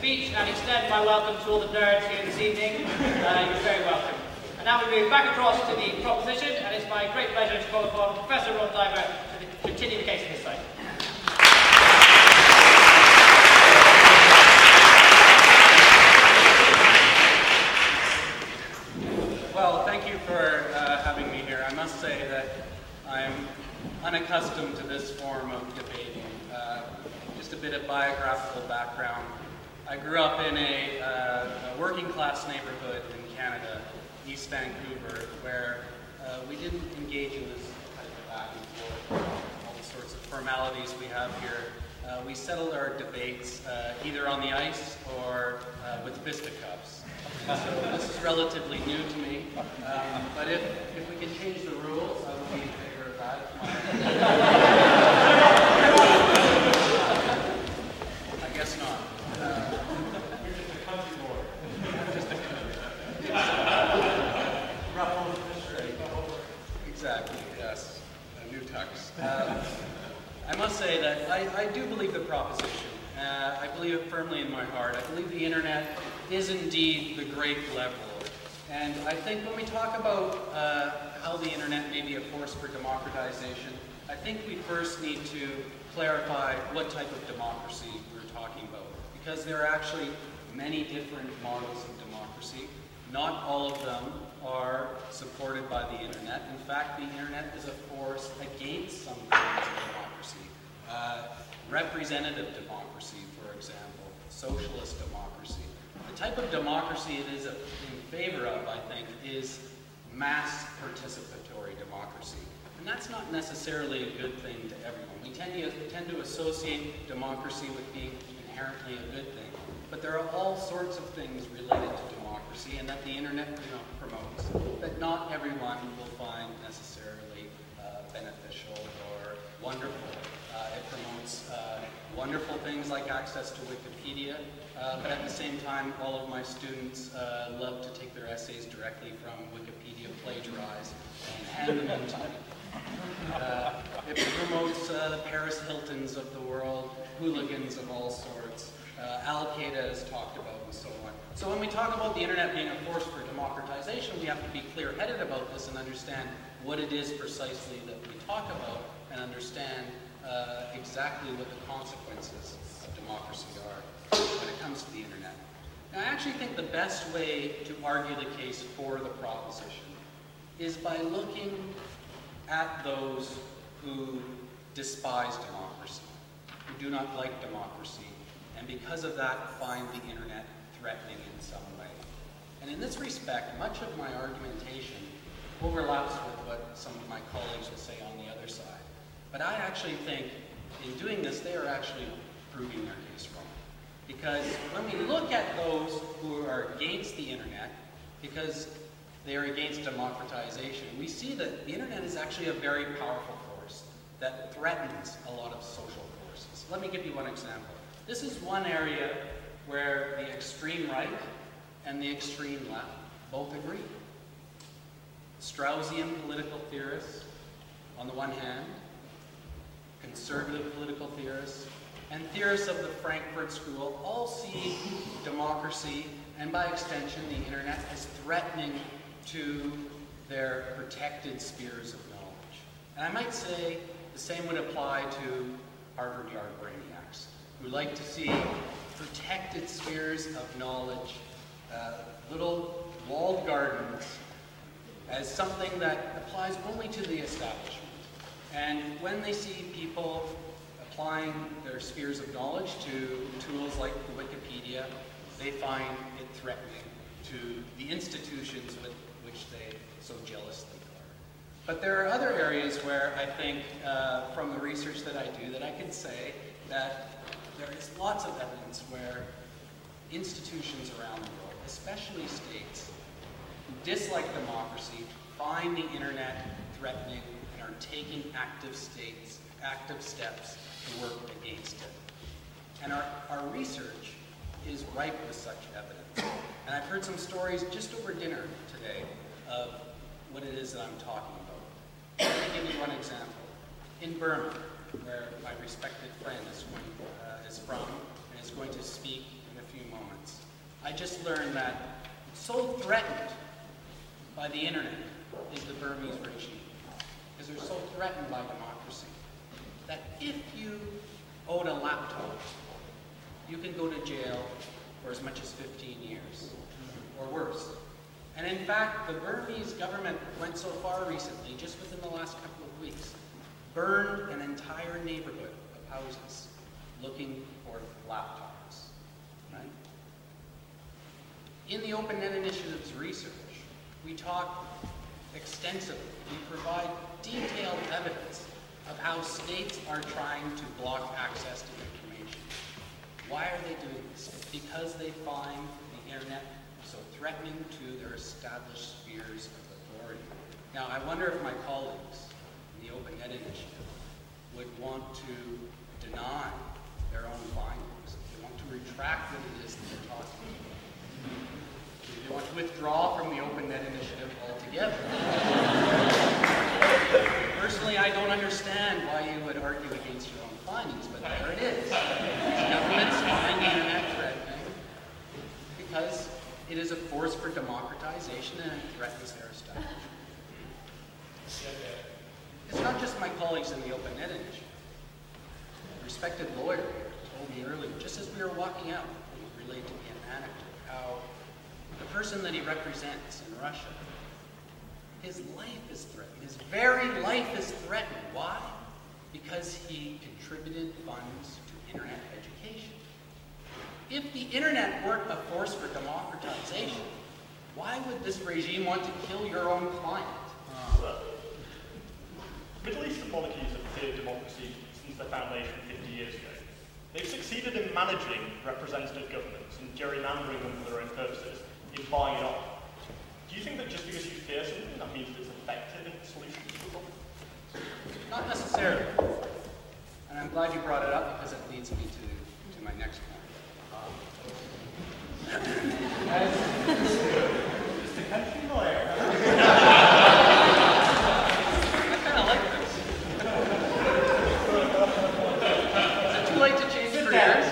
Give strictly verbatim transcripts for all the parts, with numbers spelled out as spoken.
speech and extend my welcome to all the nerds here this evening. Uh, you're very welcome. And now we move back across to the proposition, and it's my great pleasure to call upon Professor Ron Diver to continue the case of his site. Well, thank you for uh, having me here. I must say that I'm unaccustomed to this form of debating. Uh, just a bit of biographical background. I grew up in a, uh, a working class neighborhood in Canada, East Vancouver, where uh, we didn't engage in this type of back and forth, all the sorts of formalities we have here. Uh, we settled our debates uh, either on the ice or uh, with fisticuffs. So this is relatively new to me, um, but if, if we can change the rules, I would be in favor of that. I guess not. Uh, You're just a country boy. Just a country. Exactly, yes. A new tux. Uh, I must say that I, I do believe the proposition. Uh, I believe it firmly in my heart. I believe the internet is indeed the great leveler. And I think when we talk about uh, how the internet may be a force for democratization, I think we first need to clarify what type of democracy we're talking about. Because there are actually many different models of democracy. Not all of them are supported by the internet. In fact, the internet is a force against some kinds of democracy. Uh, representative democracy, for example, socialist democracy. The type of democracy it is in favor of, I think, is mass participatory democracy. And that's not necessarily a good thing to everyone. We tend to, tend to associate democracy with being inherently a good thing. But there are all sorts of things related to democracy and that the internet, you know, promotes that not everyone will find necessarily uh, beneficial or wonderful. Uh, it promotes uh, wonderful things like access to Wikipedia, uh, but at the same time, all of my students uh, love to take their essays directly from Wikipedia, plagiarize, and hand them in to me. Uh, it promotes uh, the Paris Hiltons of the world, hooligans of all sorts, uh, Al-Qaeda is talked about, and so on. So when we talk about the internet being a force for democratization, we have to be clear-headed about this and understand what it is precisely that we talk about and understand uh, exactly what the consequences of democracy are when it comes to the internet. Now, I actually think the best way to argue the case for the proposition is by looking at those who despise democracy, who do not like democracy, and because of that find the internet threatening in some way. And in this respect, much of my argumentation overlaps with what some of my colleagues will say on the other side. But I actually think in doing this, they are actually proving their case wrong. Because when we look at those who are against the internet, because they are against democratization, we see that the internet is actually a very powerful force that threatens a lot of social forces. Let me give you one example. This is one area where the extreme right and the extreme left both agree. Straussian political theorists, on the one hand, conservative political theorists, and theorists of the Frankfurt School all see democracy, and by extension the internet, as threatening to their protected spheres of knowledge. And I might say the same would apply to Harvard Yard brainiacs, who like to see protected spheres of knowledge, uh, little walled gardens, as something that applies only to the establishment. And when they see people applying their spheres of knowledge to tools like Wikipedia, they find it threatening to the institutions with which they so jealously guard. But there are other areas where I think, uh, from the research that I do, that I can say that there is lots of evidence where institutions around the world, especially states, who dislike democracy, find the internet threatening and are taking active states, active steps to work against it. And our, our research is ripe with such evidence. And I've heard some stories just over dinner today of what it is that I'm talking about. Let me give you one example. In Burma, where my respected friend is, going, uh, is from and is going to speak in a few moments, I just learned that so threatened by the internet is the Burmese regime, because they're so threatened by democracy, that if you own a laptop, you can go to jail for as much as fifteen years, or worse. And in fact, the Burmese government went so far recently, just within the last couple of weeks, burned an entire neighborhood of houses looking for laptops. Right? In the OpenNet Initiative's research, we talk extensively, we provide detailed evidence of how states are trying to block access to information. Why are they doing this? Because they find the internet so threatening to their established spheres of authority. Now, I wonder if my colleagues in the OpenNet Initiative would want to deny their own findings. They want to retract what it is that they're talking about. They want to withdraw from the OpenNet Initiative altogether. Personally, I don't understand why you would argue against your own findings, but there it is. Governments find the internet threatening because it is a force for democratization and it threatens their establishment. It's not just my colleagues in the OpenNet Initiative. A respected lawyer told me earlier, just as we were walking out, he relayed to me an anecdote, how the person that he represents in Russia, his life is threatened. His very life is threatened. Why? Because he contributed funds to internet education. If the internet weren't a force for democratization, why would this regime want to kill your own client? Well, Middle Eastern monarchies have feared democracy since their foundation fifty years ago. They've succeeded in managing representative governments and gerrymandering them for their own purposes, in buying it off. Do you think that just because you fear something, that means that it's effective in the solution to the problem? Not necessarily. And I'm glad you brought it up because it leads me to, to my next point. Mister Country Lawyer. I kind of like this. Is it too late to change careers?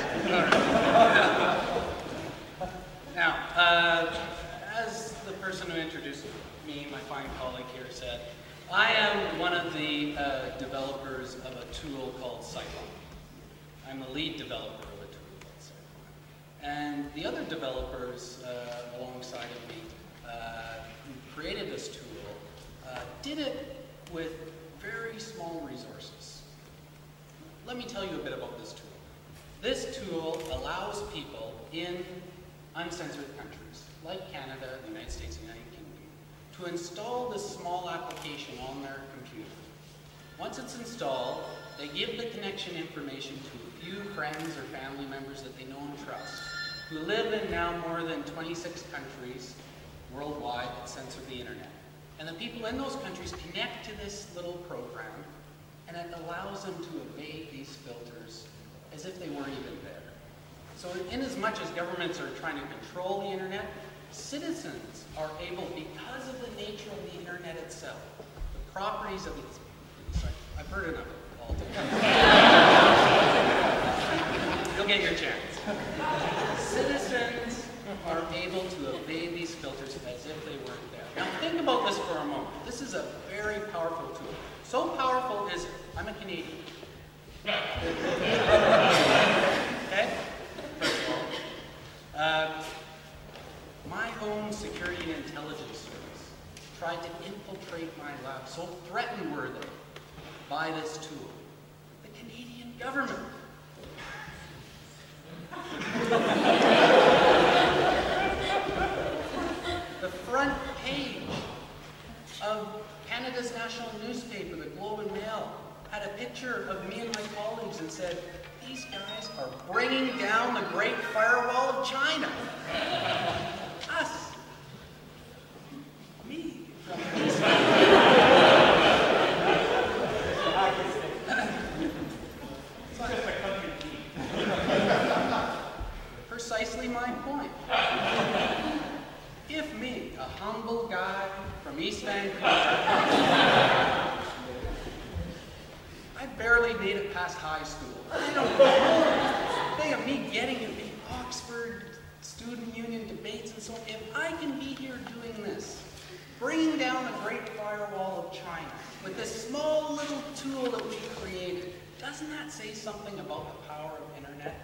Now, uh, as the person who introduced me, my fine colleague here, said, I am one of the uh, developers of a tool called Cyclone. I'm the lead developer of a tool called Cyclone. And the other developers uh, alongside of me uh, who created this tool uh, did it with very small resources. Let me tell you a bit about this tool. This tool allows people in uncensored countries, like Canada, the United States, and the United Kingdom, to install this small application on their computer. Once it's installed, they give the connection information to a few friends or family members that they know and trust, who live in now more than twenty-six countries worldwide that censor the internet. And the people in those countries connect to this little program, and it allows them to evade these filters as if they weren't even there. So in as much as governments are trying to control the internet, citizens are able, because of the nature of the internet itself, the properties of the... Sorry, I've heard enough all day. You'll get your chance. Citizens are able to evade these filters as if they weren't there. Now think about this for a moment. This is a very powerful tool. So powerful is, I'm a Canadian. Okay? First of all, uh, my own security and intelligence service tried to infiltrate my lab. So threatened were they by this tool. The Canadian government. The front page of Canada's national newspaper, the Globe and Mail, had a picture of me and my colleagues and said, these guys are bringing down the Great Firewall of China. Us. Me. Precisely my point. If me, a humble guy from East Vancouver, I barely made it past high school. I don't know. They of me getting to be Oxford Student Union debates and so on, if I can be here doing this, bringing down the Great Firewall of China with this small little tool that we created, doesn't that say something about the power of internet?